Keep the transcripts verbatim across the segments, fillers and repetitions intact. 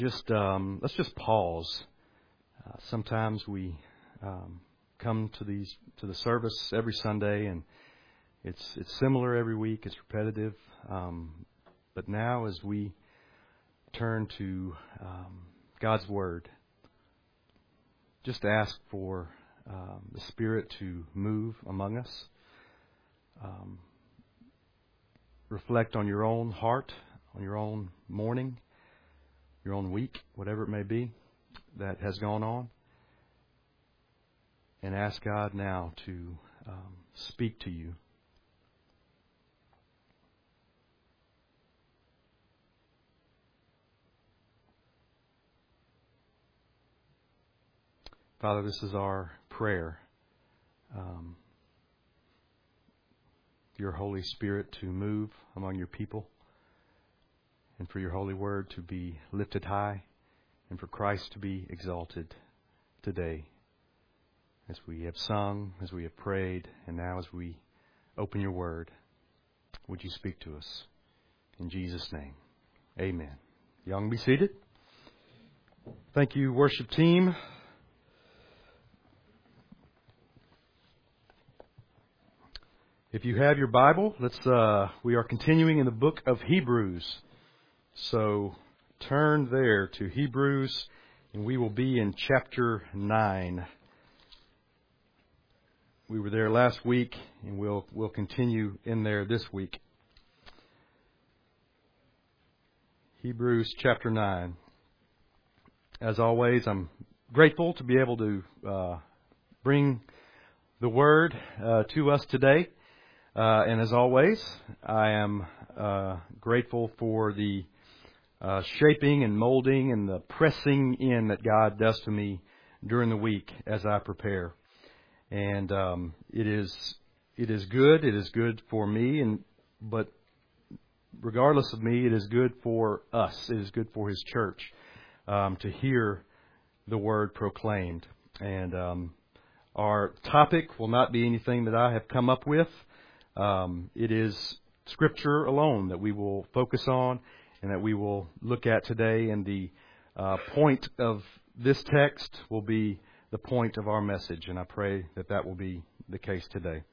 Just um, let's just pause. Uh, sometimes we um, come to these to the service every Sunday, and it's it's similar every week. It's repetitive. Um, but now, as we turn to um, God's Word, just ask for um, the Spirit to move among us. Um, reflect on your own heart, on your own morning, your own week, whatever it may be that has gone on, and ask God now to um, speak to you. Father, this is our prayer. Um, your Holy Spirit to move among your people, and for your holy word to be lifted high, and for Christ to be exalted today, as we have sung, as we have prayed, and now as we open your word. Would you speak to us? In Jesus' name, amen. Y'all can be seated. Thank you, worship team. If you have your Bible, let's. Uh, we are continuing in the book of Hebrews. So turn there to Hebrews, and we will be in chapter nine. We were there last week, and we'll we'll continue in there this week. Hebrews chapter nine. As always, I'm grateful to be able to uh, bring the Word uh, to us today. Uh, and as always, I am uh, grateful for the uh, shaping and molding and the pressing in that God does to me during the week as I prepare. And um, it is it is good. It is good for me, and but regardless of me, it is good for us. It is good for His church um, to hear the Word proclaimed. And um, our topic will not be anything that I have come up with. Um, it is Scripture alone that we will focus on and that we will look at today. And the uh, point of this text will be the point of our message. And I pray that that will be the case today.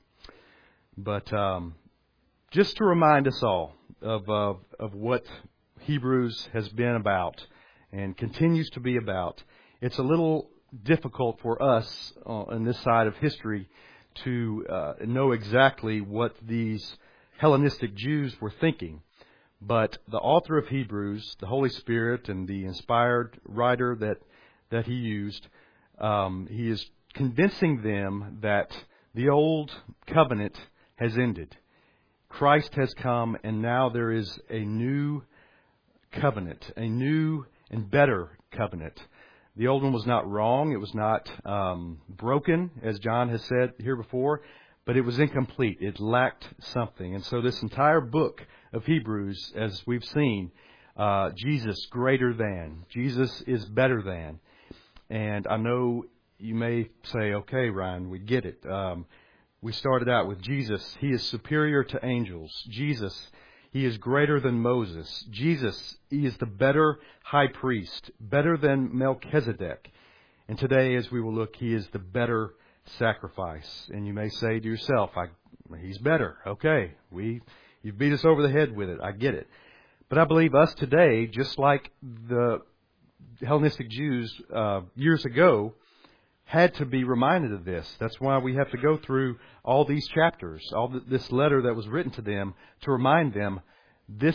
But um, just to remind us all of, uh, of what Hebrews has been about and continues to be about, it's a little difficult for us uh, on this side of history to uh, know exactly what these Hellenistic Jews were thinking. But the author of Hebrews, the Holy Spirit and the inspired writer that, that he used, um, he is convincing them that the old covenant has ended. Christ has come, and now there is a new covenant, a new and better covenant. The old one was not wrong. It was not um, broken, as John has said here before, but it was incomplete. It lacked something. And so this entire book of Hebrews, as we've seen, uh, Jesus greater than. Jesus is better than. And I know you may say, okay, Ryan, we get it. Um, we started out with Jesus. He is superior to angels. Jesus, He is greater than Moses. Jesus, He is the better high priest, better than Melchizedek. And today, as we will look, He is the better sacrifice. And you may say to yourself, I, He's better. Okay, we you've beat us over the head with it. I get it. But I believe us today, just like the Hellenistic Jews uh, years ago, had to be reminded of this. That's why we have to go through all these chapters, all this letter that was written to them, to remind them this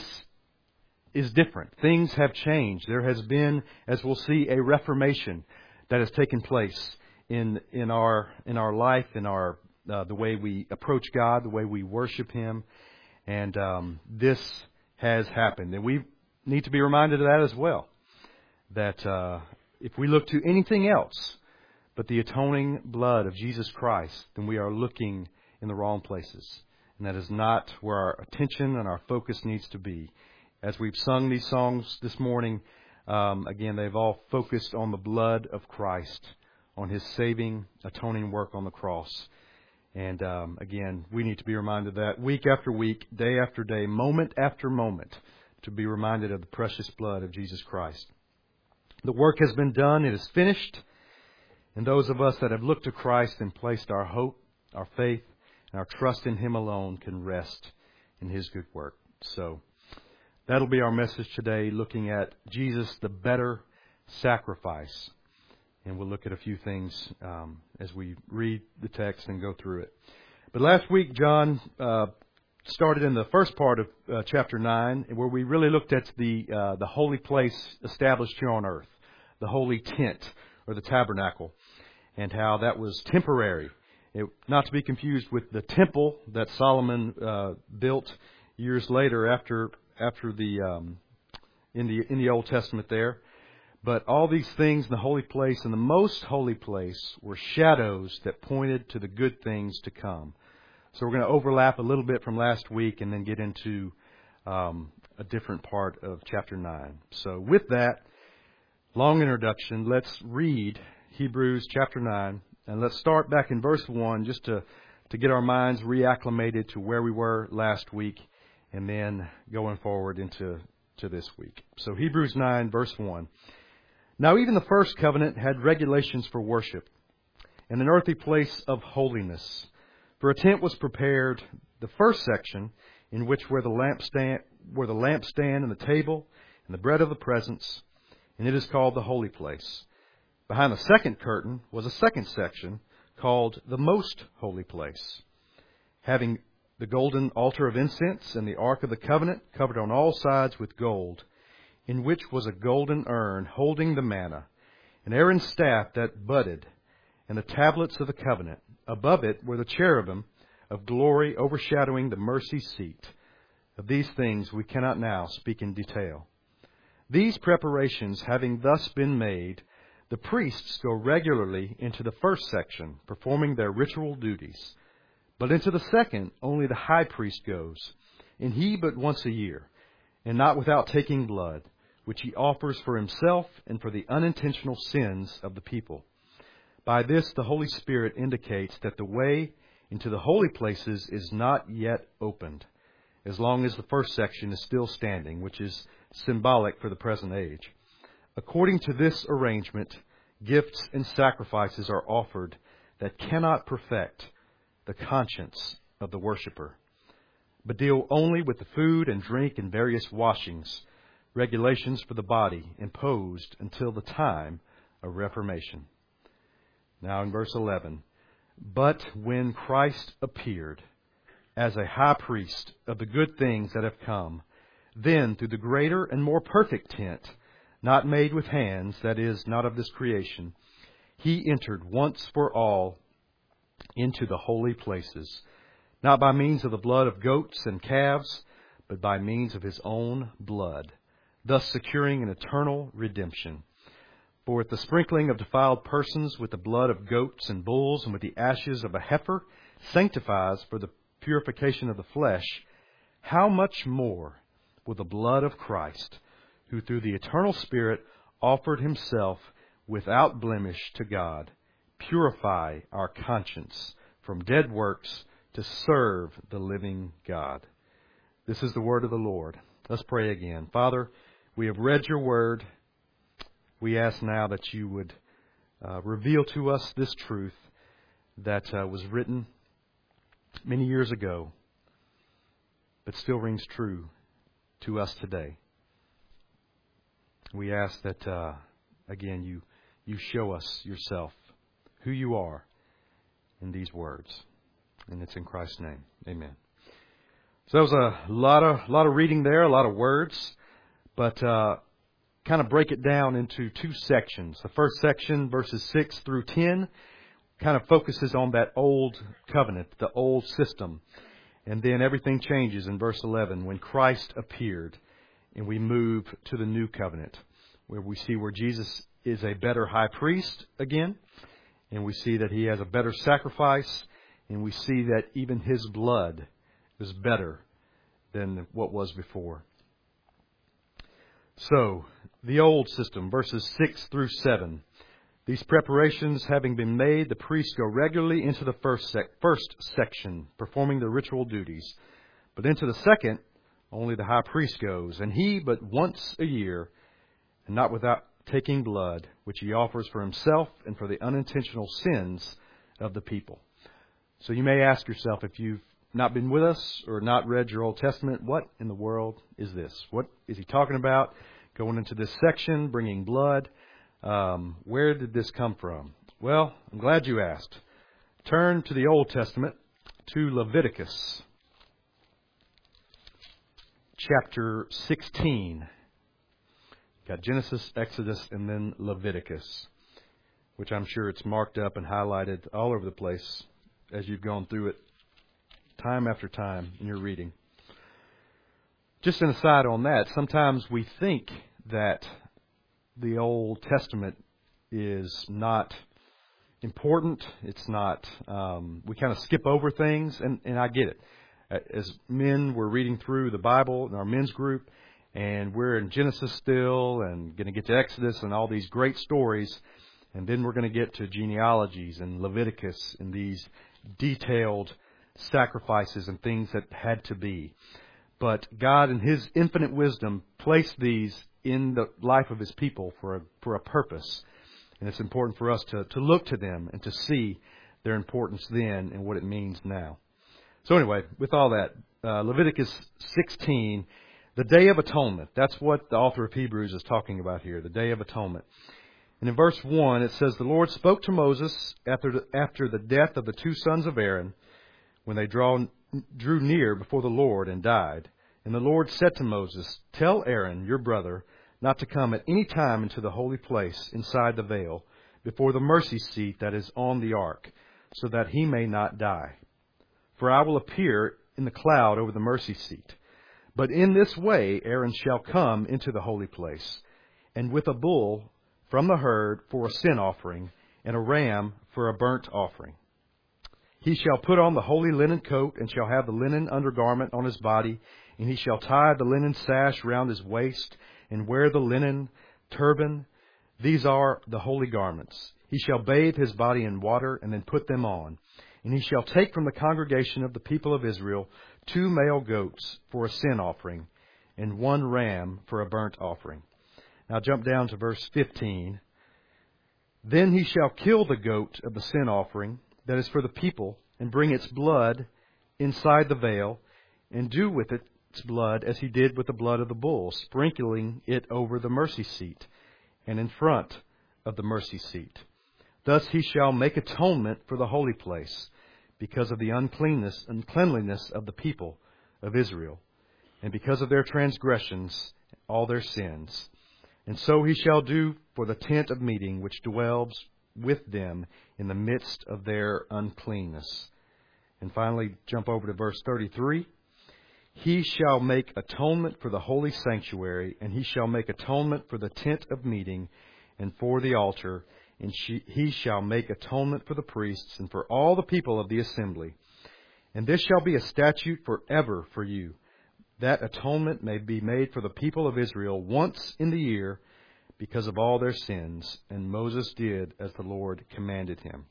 is different. Things have changed. There has been, as we'll see, a reformation that has taken place in in our in our life, in our uh, the way we approach God, the way we worship Him, and um, this has happened. And we need to be reminded of that as well. That uh, if we look to anything else but the atoning blood of Jesus Christ, then we are looking in the wrong places. And that is not where our attention and our focus needs to be. As we've sung these songs this morning, um, again, they've all focused on the blood of Christ, on His saving, atoning work on the cross. And um, again, we need to be reminded of that week after week, day after day, moment after moment, to be reminded of the precious blood of Jesus Christ. The work has been done. It is finished. And those of us that have looked to Christ and placed our hope, our faith, and our trust in Him alone can rest in His good work. So that'll be our message today, looking at Jesus, the better sacrifice. And we'll look at a few things um, as we read the text and go through it. But last week, John uh, started in the first part of uh, chapter nine, where we really looked at the uh, the holy place established here on earth, the holy tent or the tabernacle, and how that was temporary. It, not to be confused with the temple that Solomon uh, built years later after after the um, in the in the Old Testament there. But all these things in the holy place and the most holy place were shadows that pointed to the good things to come. So we're going to overlap a little bit from last week and then get into um, a different part of chapter nine. So with that long introduction, let's read Hebrews chapter nine. And let's start back in verse one just to, to get our minds reacclimated to where we were last week and then going forward into to this week. So Hebrews nine, verse one. Now even the first covenant had regulations for worship and an earthly place of holiness. For a tent was prepared, the first section, in which were the lampstand, were the lampstand and the table and the bread of the presence, and it is called the holy place. Behind the second curtain was a second section called the most holy place, having the golden altar of incense and the ark of the covenant covered on all sides with gold, in which was a golden urn holding the manna, and Aaron's staff that budded, and the tablets of the covenant. Above it were the cherubim of glory overshadowing the mercy seat. Of these things we cannot now speak in detail. These preparations having thus been made, the priests go regularly into the first section, performing their ritual duties. But into the second only the high priest goes, and he but once a year, and not without taking blood, which he offers for himself and for the unintentional sins of the people. By this the Holy Spirit indicates that the way into the holy places is not yet opened, as long as the first section is still standing, which is symbolic for the present age. According to this arrangement, gifts and sacrifices are offered that cannot perfect the conscience of the worshiper, but deal only with the food and drink and various washings, regulations for the body imposed until the time of Reformation. Now in verse eleven, but when Christ appeared as a high priest of the good things that have come, then through the greater and more perfect tent, not made with hands, that is, not of this creation, he entered once for all into the holy places, not by means of the blood of goats and calves, but by means of his own blood, thus securing an eternal redemption. For with the sprinkling of defiled persons with the blood of goats and bulls and with the ashes of a heifer sanctifies for the purification of the flesh, how much more will the blood of Christ, who through the eternal Spirit offered himself without blemish to God, purify our conscience from dead works to serve the living God. This is the word of the Lord. Let's pray again. Father, we have read your word. We ask now that you would uh, reveal to us this truth that uh, was written many years ago, but still rings true to us today. We ask that, uh, again, you you show us yourself, who you are, in these words. And it's in Christ's name. Amen. So that was a lot of lot of reading there, a lot of words, but uh, kind of break it down into two sections. The first section, verses six through ten, kind of focuses on that old covenant, the old system. And then everything changes in verse eleven when Christ appeared and we move to the new covenant, where we see where Jesus is a better high priest again, and we see that he has a better sacrifice, and we see that even his blood is better than what was before. So, the old system, verses six through seven. These preparations having been made, the priests go regularly into the first sec- first section, performing their ritual duties. But into the second, only the high priest goes, and he but once a year, and not without taking blood, which he offers for himself and for the unintentional sins of the people. So you may ask yourself, if you've not been with us or not read your Old Testament, what in the world is this? What is he talking about? Going into this section, bringing blood. Um, where did this come from? Well, I'm glad you asked. Turn to the Old Testament, to Leviticus, chapter sixteen. Got Genesis, Exodus, and then Leviticus, which I'm sure it's marked up and highlighted all over the place as you've gone through it time after time in your reading. Just an aside on that, sometimes we think that the Old Testament is not important. It's not, um, we kind of skip over things, and, and I get it. As men, we're reading through the Bible in our men's group, and we're in Genesis still, and going to get to Exodus and all these great stories, and then we're going to get to genealogies and Leviticus and these detailed sacrifices and things that had to be. But God, in His infinite wisdom, placed these in the life of His people for a, for a purpose. And it's important for us to, to look to them and to see their importance then and what it means now. So anyway, with all that, uh, Leviticus sixteen, the Day of Atonement. That's what the author of Hebrews is talking about here, the Day of Atonement. And in verse one, it says, "The Lord spoke to Moses after the, after the death of the two sons of Aaron, when they draw, drew near before the Lord and died. And the Lord said to Moses, 'Tell Aaron, your brother, not to come at any time into the holy place inside the veil, before the mercy seat that is on the ark, so that he may not die. For I will appear in the cloud over the mercy seat. But in this way Aaron shall come into the holy place, and with a bull from the herd for a sin offering, and a ram for a burnt offering. He shall put on the holy linen coat, and shall have the linen undergarment on his body, and he shall tie the linen sash round his waist, and wear the linen turban. These are the holy garments. He shall bathe his body in water, and then put them on. And he shall take from the congregation of the people of Israel two male goats for a sin offering, and one ram for a burnt offering.'" Now jump down to verse fifteen. "Then he shall kill the goat of the sin offering that is for the people, and bring its blood inside the veil, and do with its blood as he did with the blood of the bull, sprinkling it over the mercy seat, and in front of the mercy seat. Thus he shall make atonement for the holy place, because of the uncleanness and cleanliness of the people of Israel, and because of their transgressions, all their sins. And so he shall do for the tent of meeting, which dwells with them in the midst of their uncleanness." And finally, jump over to verse thirty-three. "He shall make atonement for the holy sanctuary, and he shall make atonement for the tent of meeting and for the altar, and she, he shall make atonement for the priests and for all the people of the assembly. And this shall be a statute forever for you, that atonement may be made for the people of Israel once in the year, because of all their sins. And Moses did as the Lord commanded him."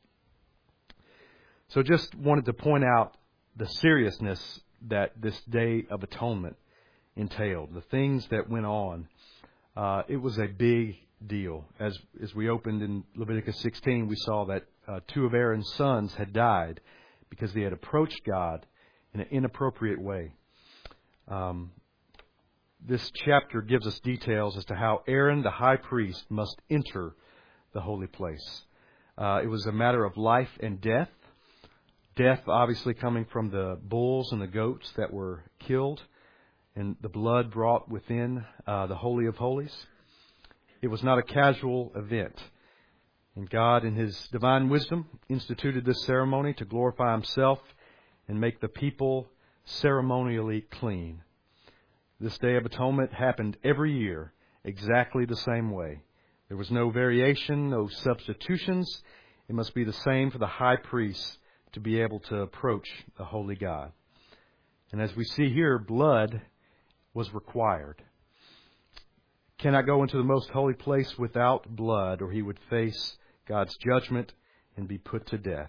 So just wanted to point out the seriousness that this Day of Atonement entailed, the things that went on. Uh, it was a big deal. As as we opened in Leviticus sixteen, we saw that uh, two of Aaron's sons had died because they had approached God in an inappropriate way. Um, this chapter gives us details as to how Aaron, the high priest, must enter the holy place. Uh, it was a matter of life and death. Death obviously coming from the bulls and the goats that were killed, and the blood brought within uh, the Holy of Holies. It was not a casual event. And God, in His divine wisdom, instituted this ceremony to glorify Himself and make the people ceremonially clean. This Day of Atonement happened every year exactly the same way. There was no variation, no substitutions. It must be the same for the high priest to be able to approach the holy God. And as we see here, blood was required. Cannot go into the most holy place without blood, or he would face God's judgment and be put to death.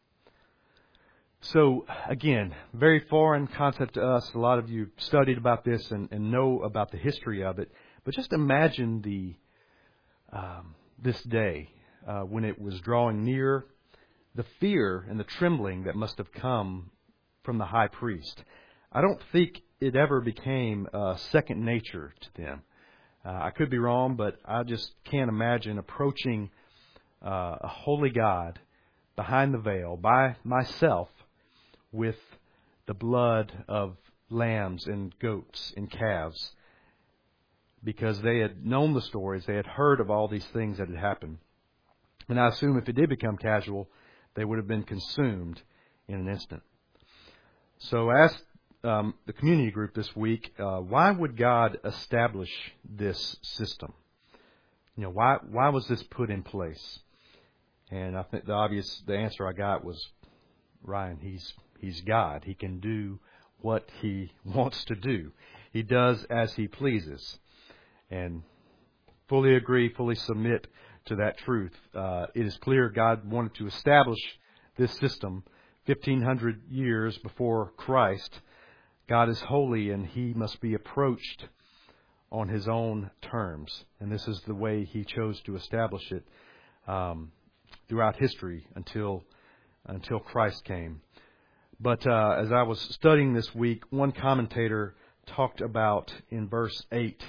So, again, very foreign concept to us. A lot of you studied about this and, and know about the history of it. But just imagine the um, this day, uh, when it was drawing near, the fear and the trembling that must have come from the high priest. I don't think it ever became uh, second nature to them. Uh, I could be wrong, but I just can't imagine approaching uh, a holy God behind the veil by myself with the blood of lambs and goats and calves, because they had known the stories, they had heard of all these things that had happened. And I assume if it did become casual, they would have been consumed in an instant. So I asked um, the community group this week, uh, why would God establish this system? You know, why why was this put in place? And I think the obvious, the answer I got was, Ryan, he's he's God. He can do what he wants to do. He does as he pleases. And fully agree, fully submit to that truth. Uh, it is clear God wanted to establish this system fifteen hundred years before Christ. God is holy and he must be approached on his own terms. And this is the way he chose to establish it um, throughout history until until Christ came. But uh, as I was studying this week, one commentator talked about in verse eight,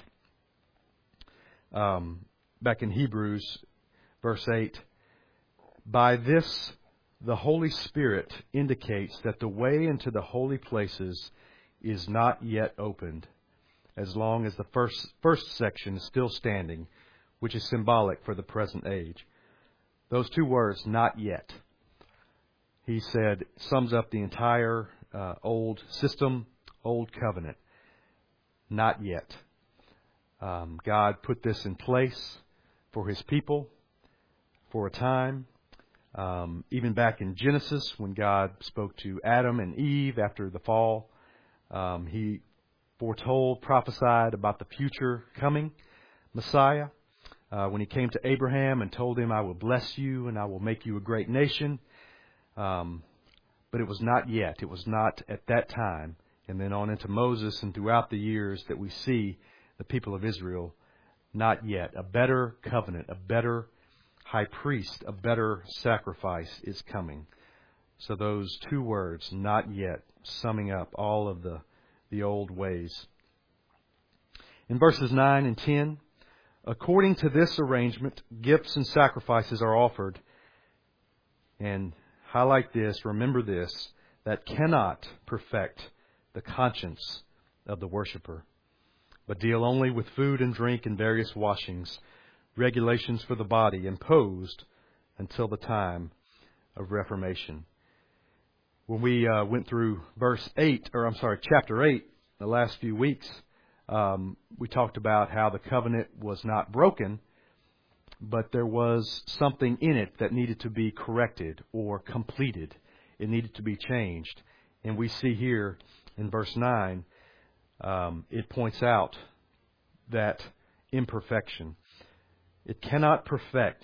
um, back in Hebrews, verse eight, by this the Holy Spirit indicates that the way into the holy places is not yet opened, as long as the first first section is still standing, which is symbolic for the present age. Those two words, not yet, he said, sums up the entire uh, old system, old covenant. Not yet. Um, God put this in place for his people for a time. Um, even back in Genesis, when God spoke to Adam and Eve after the fall, um, he foretold, prophesied about the future coming Messiah. Uh, when he came to Abraham and told him, I will bless you and I will make you a great nation. Um, but it was not yet. It was not at that time. And then on into Moses and throughout the years that we see the people of Israel, not yet. A better covenant, a better high priest, a better sacrifice is coming. So those two words, not yet, summing up all of the, the old ways. In verses nine and ten, according to this arrangement, gifts and sacrifices are offered. And highlight this, remember this, that cannot perfect the conscience of the worshiper, but deal only with food and drink and various washings, regulations for the body imposed until the time of Reformation. When we uh, went through verse eight, or I'm sorry, chapter eight, the last few weeks, um, we talked about how the covenant was not broken, but there was something in it that needed to be corrected or completed. It needed to be changed. And we see here in verse nine, um, it points out that imperfection. It cannot perfect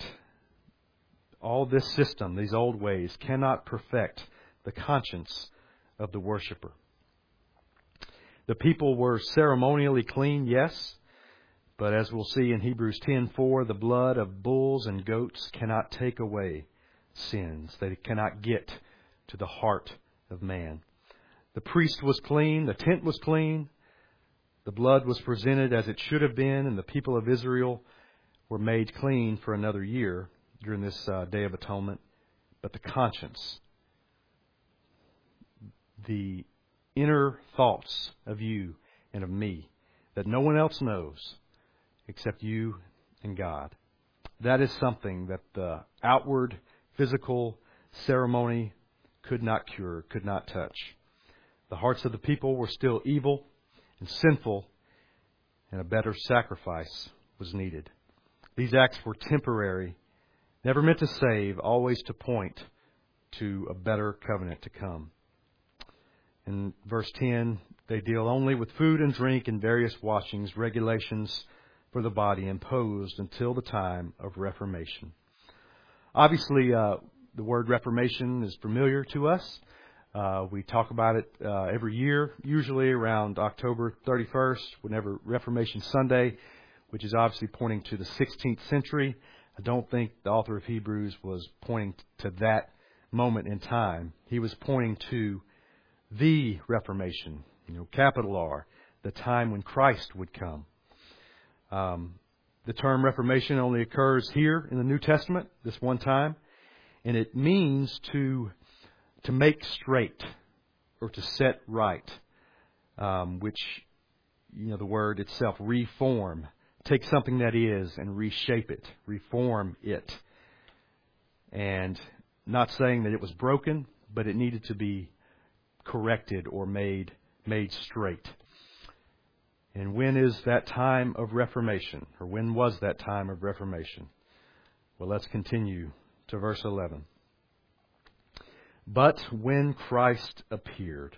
all this system, these old ways, cannot perfect the conscience of the worshiper. The people were ceremonially clean, yes, but as we'll see in Hebrews ten four, the blood of bulls and goats cannot take away sins. They cannot get to the heart of man. The priest was clean, the tent was clean, the blood was presented as it should have been, and the people of Israel were made clean for another year during this uh, Day of Atonement. But the conscience, the inner thoughts of you and of me that no one else knows except you and God, that is something that the outward physical ceremony could not cure, could not touch. The hearts of the people were still evil and sinful, and a better sacrifice was needed. These acts were temporary, never meant to save, always to point to a better covenant to come. In verse ten, they deal only with food and drink and various washings, regulations for the body imposed until the time of Reformation. Obviously, uh, the word Reformation is familiar to us. Uh, we talk about it uh, every year, usually around October thirty-first, whenever Reformation Sunday. which is obviously pointing to the sixteenth century. I don't think the author of Hebrews was pointing to that moment in time. He was pointing to the Reformation, you know, capital R, the time when Christ would come. Um, the term Reformation only occurs here in the New Testament, this one time, and it means to to make straight or to set right, um, which, you know, the word itself, reform. Take something that is and reshape it, reform it. And not saying that it was broken, but it needed to be corrected or made made straight. And when is that time of Reformation? Or when was that time of Reformation? Well, let's continue to verse eleven. But when Christ appeared.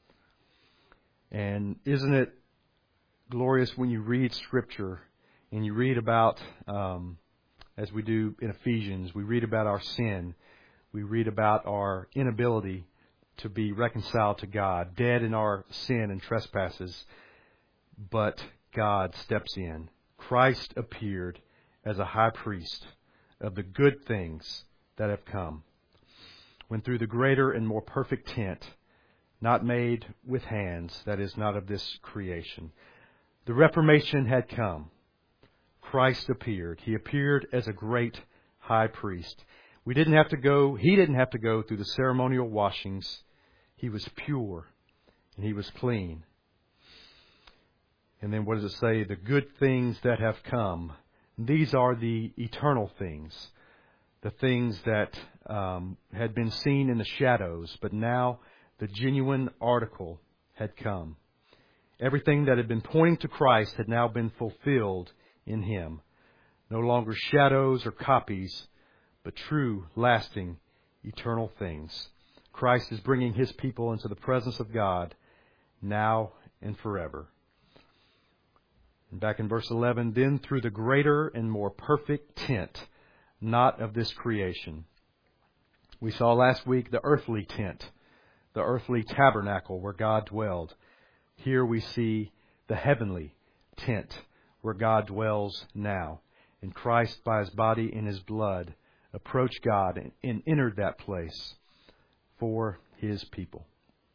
And isn't it glorious when you read Scripture and you read about, um, as we do in Ephesians, we read about our sin. We read about our inability to be reconciled to God, dead in our sin and trespasses. But God steps in. Christ appeared as a high priest of the good things that have come, when through the greater and more perfect tent, not made with hands, that is, not of this creation, the Reformation had come. Christ appeared. He appeared as a great high priest. We didn't have to go, he didn't have to go through the ceremonial washings. He was pure and he was clean. And then what does it say? The good things that have come. These are the eternal things. The things that um, had been seen in the shadows, but now the genuine article had come. Everything that had been pointing to Christ had now been fulfilled in Him. No longer shadows or copies, but true, lasting, eternal things. Christ is bringing His people into the presence of God now and forever. And back in verse eleven, then through the greater and more perfect tent, not of this creation. We saw last week the earthly tent, the earthly tabernacle where God dwelled. Here we see the heavenly tent where God dwells now. And Christ, by His body and His blood, approached God and, and entered that place for His people.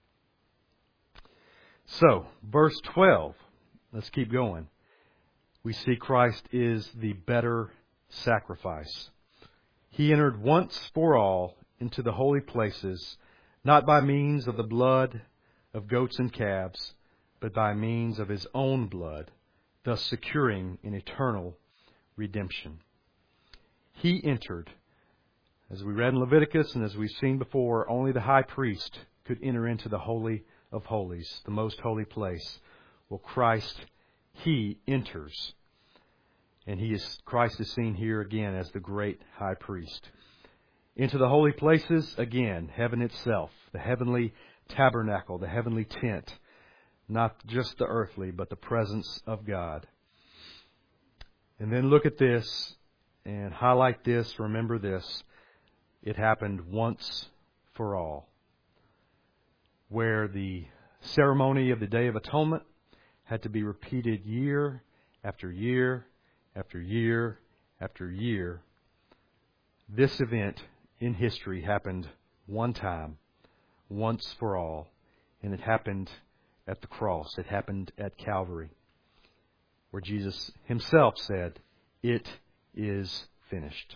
So, verse twelve, let's keep going. We see Christ is the better sacrifice. He entered once for all into the holy places, not by means of the blood of goats and calves, but by means of His own blood, thus securing an eternal redemption. He entered, as we read in Leviticus and as we've seen before, only the high priest could enter into the Holy of Holies, the most holy place. Well, Christ, He enters. And he is Christ is seen here again as the great high priest. Into the holy places, again, heaven itself, the heavenly tabernacle, the heavenly tent. Not just the earthly, but the presence of God. And then look at this and highlight this, remember this. It happened once for all. Where the ceremony of the Day of Atonement had to be repeated year after year after year after year. This event in history happened one time, once for all, and it happened at the cross. It happened at Calvary, where Jesus Himself said, "It is finished."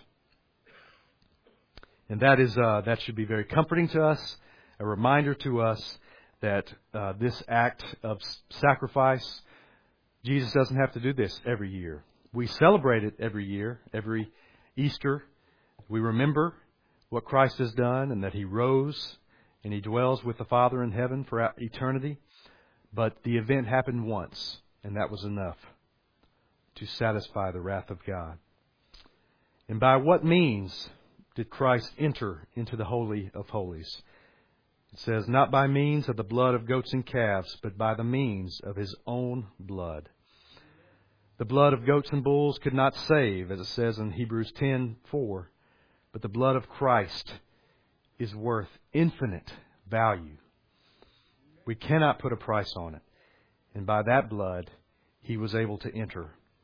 And that is uh, that should be very comforting to us, a reminder to us that uh, this act of sacrifice, Jesus doesn't have to do this every year. We celebrate it every year, every Easter. We remember what Christ has done and that He rose and He dwells with the Father in heaven for eternity. But the event happened once, and that was enough to satisfy the wrath of God. And by what means did Christ enter into the Holy of Holies? It says, not by means of the blood of goats and calves, but by the means of His own blood. The blood of goats and bulls could not save, as it says in Hebrews ten four. But the blood of Christ is worth infinite value. We cannot put a price on it. And by that blood, He was able to enter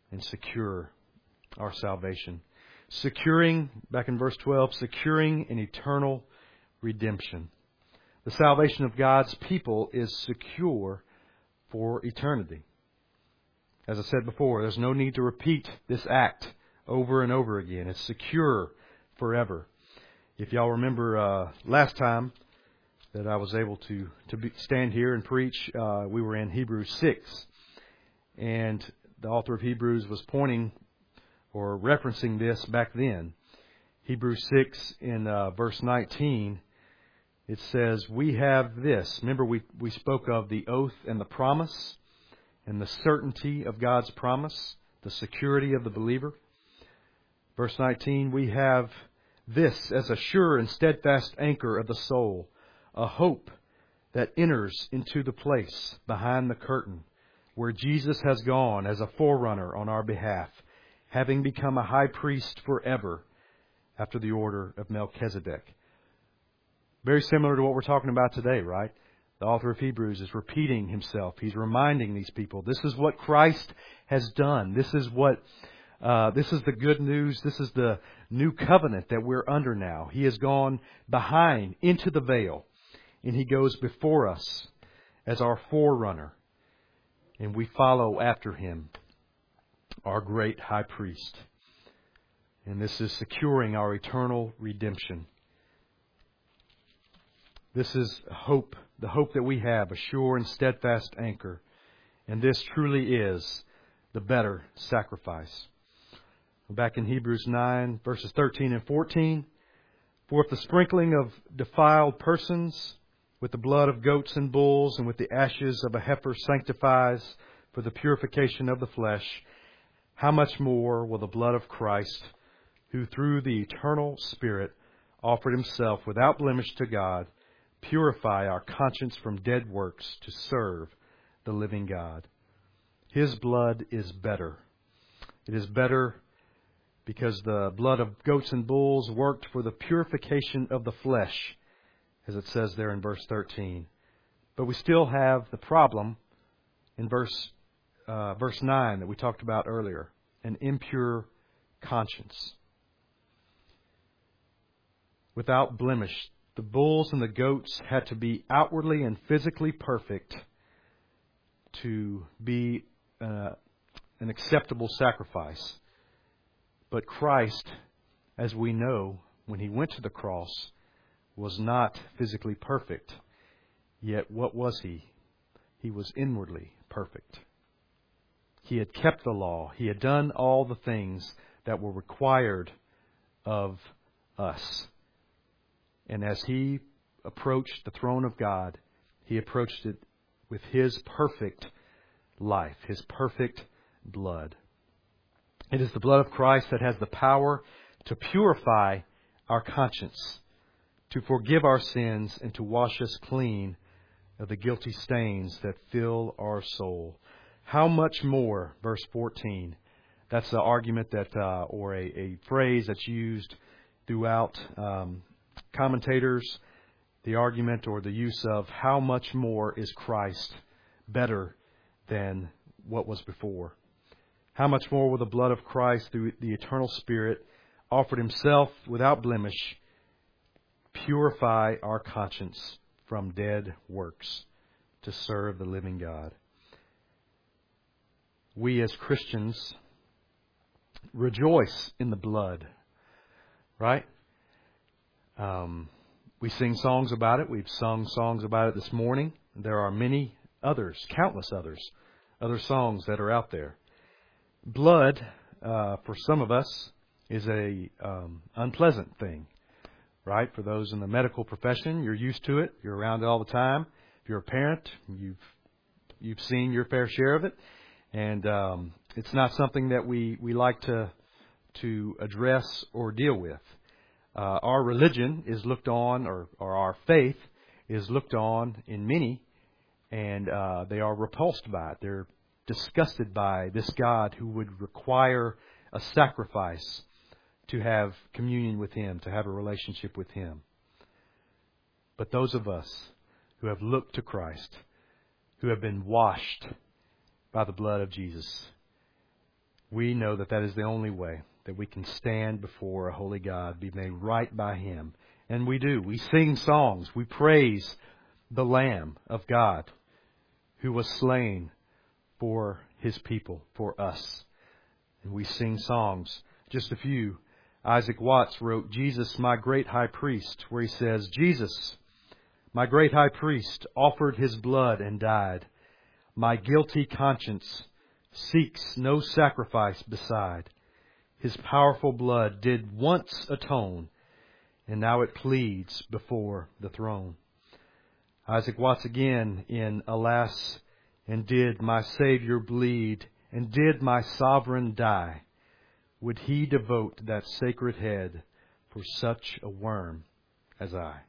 and secure our salvation. Securing, back in verse twelve, securing an eternal redemption. The salvation of God's people is secure for eternity. As I said before, there's no need to repeat this act over and over again. It's secure forever. If y'all remember uh, last time that I was able to, to be, stand here and preach, uh, we were in Hebrews six. And the author of Hebrews was pointing or referencing this back then. Hebrews six in uh, verse nineteen, it says, we have this. Remember we, we spoke of the oath and the promise and the certainty of God's promise, the security of the believer. Verse nineteen, we have this as a sure and steadfast anchor of the soul, a hope that enters into the place behind the curtain where Jesus has gone as a forerunner on our behalf, having become a high priest forever after the order of Melchizedek. Very similar to what we're talking about today, right? The author of Hebrews is repeating himself. He's reminding these people, this is what Christ has done. This is what, uh, this is the good news. This is the new covenant that we're under now. He has gone behind into the veil, and He goes before us as our forerunner, and we follow after Him, our great high priest. And this is securing our eternal redemption. This is hope, the hope that we have, a sure and steadfast anchor. And this truly is the better sacrifice. Back in Hebrews nine, verses thirteen and fourteen, for if the sprinkling of defiled persons with the blood of goats and bulls and with the ashes of a heifer sanctifies for the purification of the flesh, how much more will the blood of Christ, who through the eternal Spirit offered Himself without blemish to God, purify our conscience from dead works to serve the living God. His blood is better. It is better because the blood of goats and bulls worked for the purification of the flesh, as it says there in verse thirteen. But we still have the problem in verse uh, verse nine that we talked about earlier, an impure conscience. Without blemish, the bulls and the goats had to be outwardly and physically perfect to be uh, an acceptable sacrifice. But Christ, as we know, when He went to the cross, was not physically perfect. Yet what was He? He was inwardly perfect. He had kept the law. He had done all the things that were required of us. And as He approached the throne of God, He approached it with His perfect life, His perfect blood. It is the blood of Christ that has the power to purify our conscience, to forgive our sins, and to wash us clean of the guilty stains that fill our soul. How much more, verse fourteen, that's the argument that, uh, or a, a phrase that's used throughout um, commentators, the argument or the use of how much more is Christ better than what was before. How much more will the blood of Christ through the eternal Spirit offered Himself without blemish purify our conscience from dead works to serve the living God. We as Christians rejoice in the blood, right? Um, we sing songs about it. We've sung songs about it this morning. There are many others, countless others, other songs that are out there. Blood, uh, for some of us, is a um, unpleasant thing, right? For those in the medical profession, you're used to it. You're around it all the time. If you're a parent, you've you've seen your fair share of it, and um, it's not something that we, we like to to address or deal with. Uh, our religion is looked on, or, or our faith is looked on in many, and uh, they are repulsed by it. They're disgusted by this God who would require a sacrifice to have communion with Him, to have a relationship with Him. But those of us who have looked to Christ, who have been washed by the blood of Jesus, we know that that is the only way that we can stand before a holy God, be made right by Him. And we do. We sing songs. We praise the Lamb of God who was slain for His people, for us. And we sing songs. Just a few. Isaac Watts wrote, Jesus, my great high priest, where he says, Jesus, my great high priest, offered his blood and died. My guilty conscience seeks no sacrifice beside. His powerful blood did once atone, and now it pleads before the throne. Isaac Watts again in Alas, and did my Savior bleed, and did my sovereign die? Would He devote that sacred head for such a worm as I?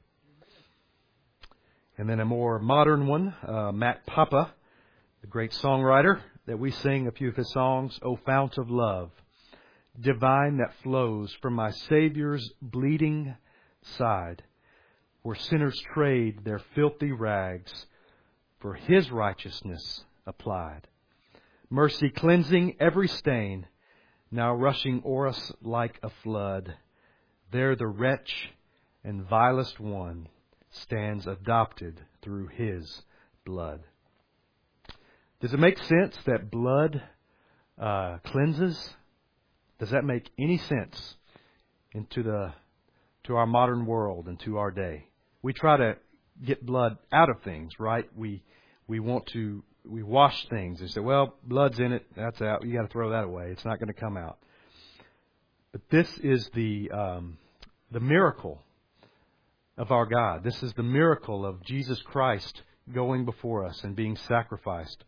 And then a more modern one, uh, Matt Papa, the great songwriter, that we sing a few of his songs, O Fount of Love, divine that flows from my Savior's bleeding side, where sinners trade their filthy rags for His righteousness applied. Mercy cleansing every stain, now rushing o'er us like a flood. There the wretch and vilest one stands adopted through His blood. Does it make sense that blood uh, cleanses? Does that make any sense into the to our modern world and to our day? We try to get blood out of things, right? We we want to we wash things and say, well, blood's in it, that's out. You got to throw that away. It's not going to come out. But this is the um, the miracle of our God. This is the miracle of Jesus Christ going before us and being sacrificed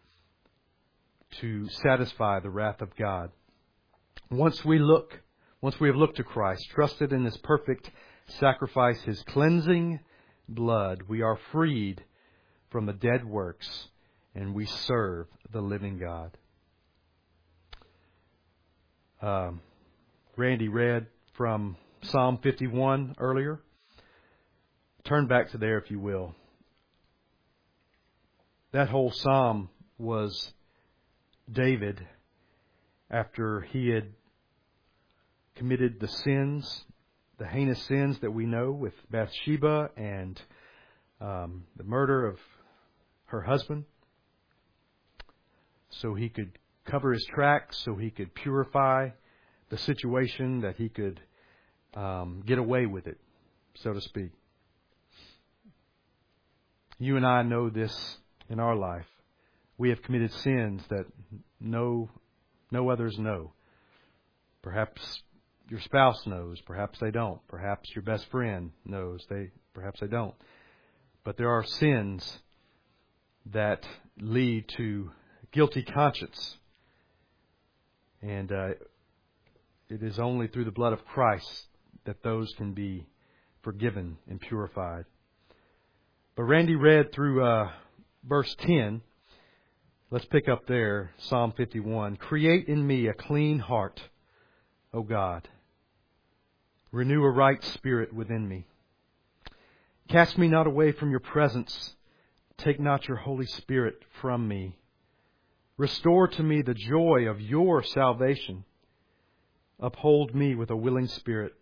to satisfy the wrath of God. Once we look, once we have looked to Christ, trusted in His perfect sacrifice, His cleansing blood, we are freed from the dead works and we serve the living God. Um, Randy read from Psalm fifty-one earlier. Turn back to there if you will. That whole psalm was David, after he had committed the sins, the heinous sins that we know with Bathsheba and um, the murder of her husband, so he could cover his tracks, so he could purify the situation, that he could um, get away with it, so to speak. You and I know this in our life. We have committed sins that no, no others know. Perhaps your spouse knows, perhaps they don't. Perhaps your best friend knows, they perhaps they don't. But there are sins that lead to guilty conscience. And uh, it is only through the blood of Christ that those can be forgiven and purified. But Randy read through uh, verse ten. Let's pick up there, Psalm fifty-one. Create in me a clean heart, O God. Renew a right spirit within me. Cast me not away from your presence. Take not your Holy Spirit from me. Restore to me the joy of your salvation. Uphold me with a willing spirit.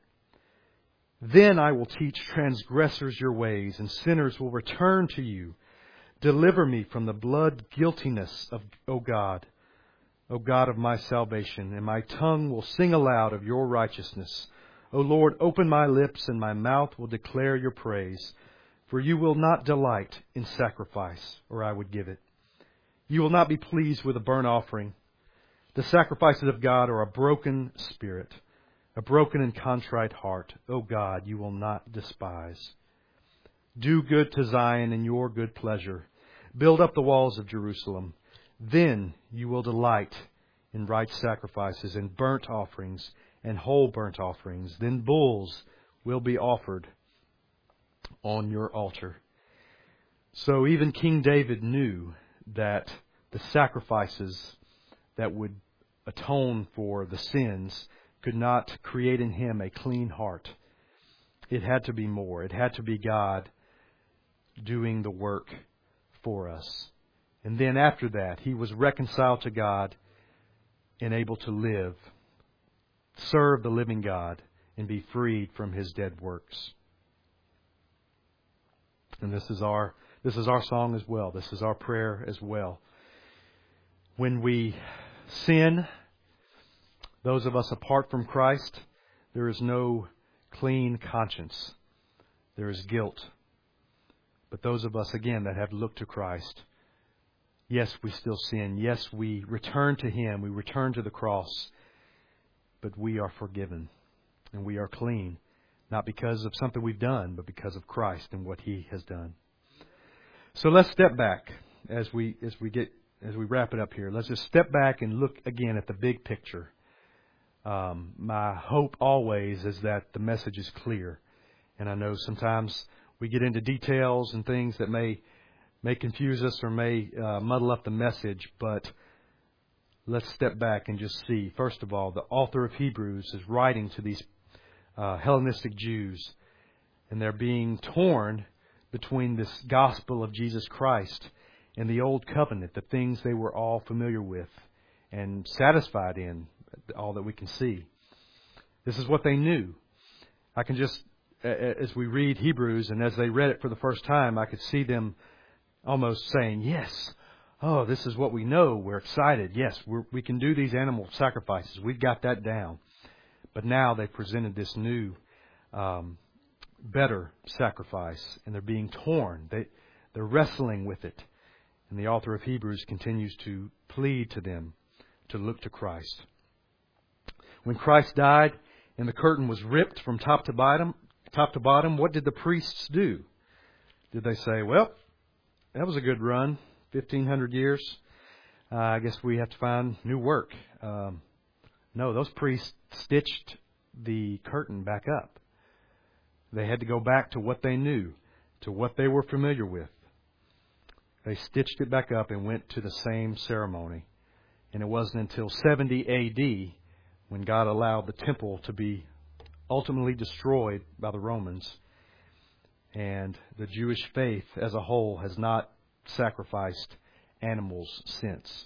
Then I will teach transgressors your ways, and sinners will return to you. Deliver me from the blood guiltiness of, O God, O God of my salvation, and my tongue will sing aloud of your righteousness. O Lord, open my lips, and my mouth will declare your praise. For you will not delight in sacrifice, or I would give it. You will not be pleased with a burnt offering. The sacrifices of God are a broken spirit, a broken and contrite heart. O God, you will not despise. Do good to Zion in your good pleasure. Build up the walls of Jerusalem. Then you will delight in right sacrifices and burnt offerings and whole burnt offerings. Then bulls will be offered on your altar. So even King David knew that the sacrifices that would atone for the sins could not create in him a clean heart. It had to be more. It had to be God doing the work for us. And then after that, he was reconciled to God and able to live, serve the living God, and be freed from his dead works. And this is our this is our song as well. This is our prayer as well. When we sin, those of us apart from Christ, there is no clean conscience. There is guilt. But those of us, again, that have looked to Christ, yes, we still sin. Yes, we return to him. We return to the cross. But we are forgiven. And we are clean. Not because of something we've done, but because of Christ and what he has done. So let's step back as we as we get as we wrap it up here. Let's just step back and look again at the big picture. Um, my hope always is that the message is clear. And I know sometimes we get into details and things that may may confuse us or may uh, muddle up the message, but let's step back and just see. First of all, the author of Hebrews is writing to these uh, Hellenistic Jews, and they're being torn between this gospel of Jesus Christ and the old covenant, the things they were all familiar with and satisfied in, all that we can see. This is what they knew. I can just, as we read Hebrews, and as they read it for the first time, I could see them almost saying, yes, oh, this is what we know. We're excited. Yes, we're, we can do these animal sacrifices. We've got that down. But now they presented this new, um, better sacrifice, and they're being torn. They, they're wrestling with it. And the author of Hebrews continues to plead to them to look to Christ. When Christ died and the curtain was ripped from top to bottom, top to bottom, what did the priests do? Did they say, well, that was a good run, fifteen hundred years. Uh, I guess we have to find new work. Um, no, those priests stitched the curtain back up. They had to go back to what they knew, to what they were familiar with. They stitched it back up and went to the same ceremony. And it wasn't until seventy A D when God allowed the temple to be ultimately destroyed by the Romans. And the Jewish faith as a whole has not sacrificed animals since,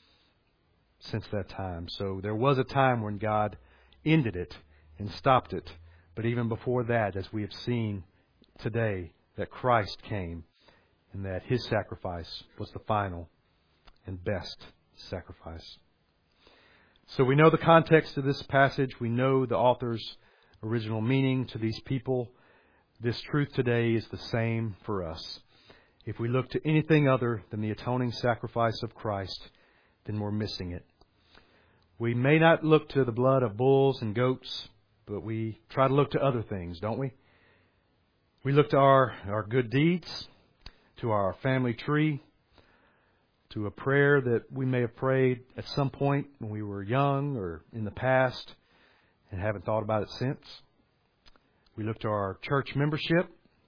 since that time. So there was a time when God ended it and stopped it. But even before that, as we have seen today, that Christ came and that his sacrifice was the final and best sacrifice. So we know the context of this passage. We know the author's original meaning to these people. This truth today is the same for us. If we look to anything other than the atoning sacrifice of Christ, then we're missing it. We may not look to the blood of bulls and goats, but we try to look to other things, don't we? We look to our, our good deeds, to our family tree, to a prayer that we may have prayed at some point when we were young or in the past and haven't thought about it since. We look to our church membership.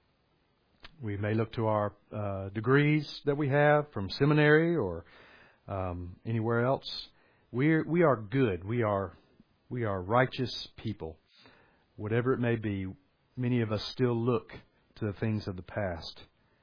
We may look to our uh, degrees that we have from seminary or um, anywhere else. We we are good. We are we are righteous people. Whatever it may be, many of us still look to the things of the past.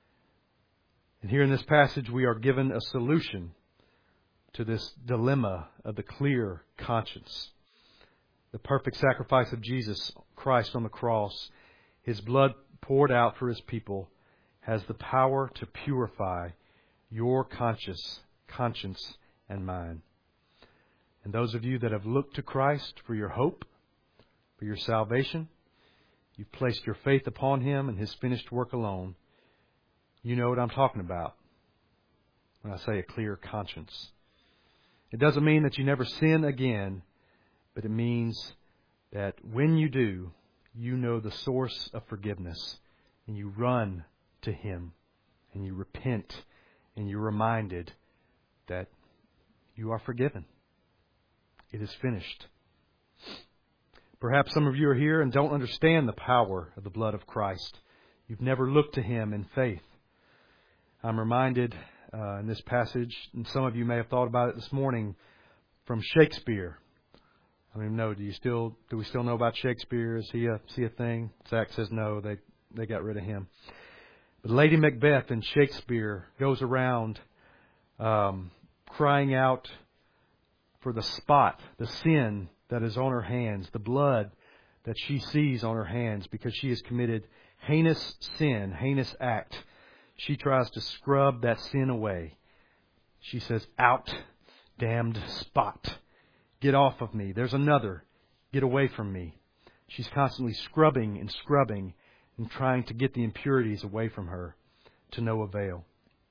And here in this passage, we are given a solution to this dilemma of the clear conscience. The perfect sacrifice of Jesus Christ on the cross, his blood poured out for his people, has the power to purify your conscience, conscience and mine. And those of you that have looked to Christ for your hope, for your salvation, you've placed your faith upon him and his finished work alone, you know what I'm talking about when I say a clear conscience. It doesn't mean that you never sin again, but it means that when you do, you know the source of forgiveness and you run to him and you repent and you're reminded that you are forgiven. It is finished. Perhaps some of you are here and don't understand the power of the blood of Christ. You've never looked to him in faith. I'm reminded uh, in this passage, and some of you may have thought about it this morning, from Shakespeare. I don't even know. Do you still? Do we still know about Shakespeare? Is he a, is he a thing? Zach says no. They they got rid of him. But Lady Macbeth in Shakespeare goes around um, crying out for the spot, the sin that is on her hands, the blood that she sees on her hands because she has committed heinous sin, heinous act. She tries to scrub that sin away. She says, "Out, damned spot. Get off of me. There's another. Get away from me." She's constantly scrubbing and scrubbing and trying to get the impurities away from her, to no avail.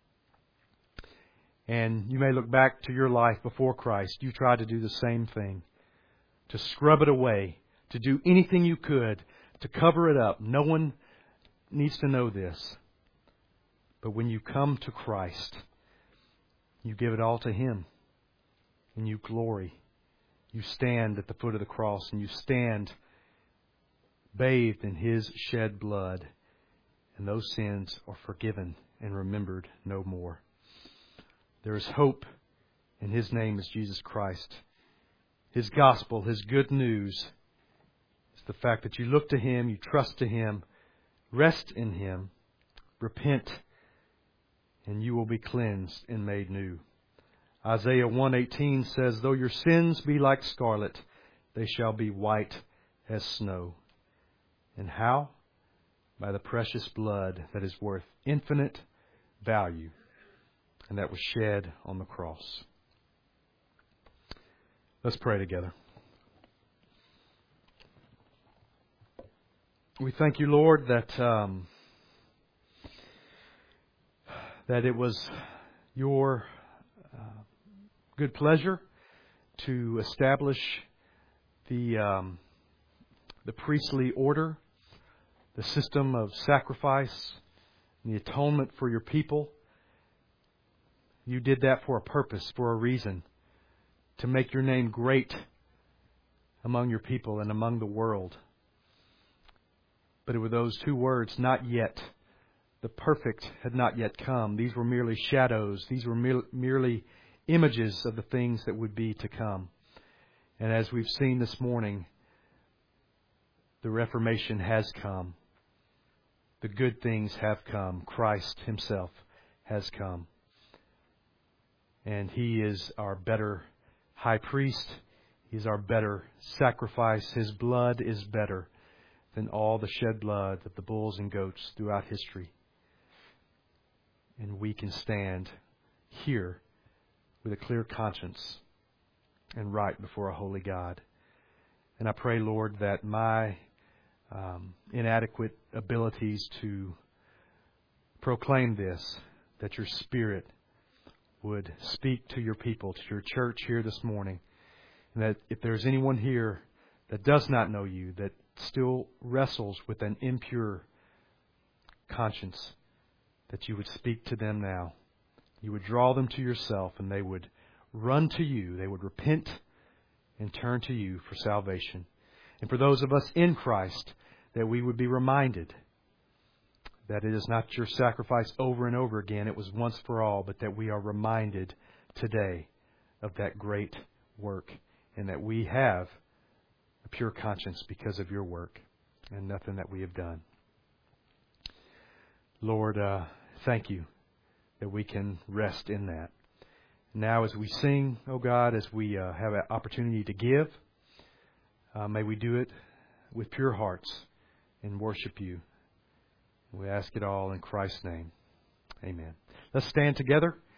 And you may look back to your life before Christ. You tried to do the same thing, to scrub it away, to do anything you could to cover it up. No one needs to know this. But when you come to Christ, you give it all to Him, and you glory. You stand at the foot of the cross, and you stand bathed in His shed blood, and those sins are forgiven and remembered no more. There is hope, and His name is Jesus Christ. His gospel, His good news, is the fact that you look to Him, you trust to Him, rest in Him, repent, and you will be cleansed and made new. Isaiah one eighteen says, "Though your sins be like scarlet, they shall be white as snow." And how? By the precious blood that is worth infinite value, and that was shed on the cross. Let's pray together. We thank you, Lord, that um, that it was your uh, good pleasure to establish the um, the priestly order, the system of sacrifice, and the atonement for your people. You did that for a purpose, for a reason, to make your name great among your people and among the world. But it were those two words, "not yet." The perfect had not yet come. These were merely shadows. These were mere, merely images of the things that would be to come. And as we've seen this morning, the Reformation has come. The good things have come. Christ Himself has come. And He is our better high priest. He is our better sacrifice. His blood is better than all the shed blood of the bulls and goats throughout history. And we can stand here with a clear conscience and right before a holy God. And I pray, Lord, that my um, inadequate abilities to proclaim this, that your Spirit would speak to your people, to your church here this morning. And that if there's anyone here that does not know you, that still wrestles with an impure conscience, that you would speak to them now. You would draw them to yourself, and they would run to you. They would repent and turn to you for salvation. And for those of us in Christ, that we would be reminded that it is not your sacrifice over and over again. It was once for all, but that we are reminded today of that great work, and that we have a pure conscience because of your work and nothing that we have done. Lord, uh, thank you that we can rest in that. Now as we sing, oh God, as we uh, have an opportunity to give, uh, may we do it with pure hearts and worship you. We ask it all in Christ's name. Amen. Let's stand together.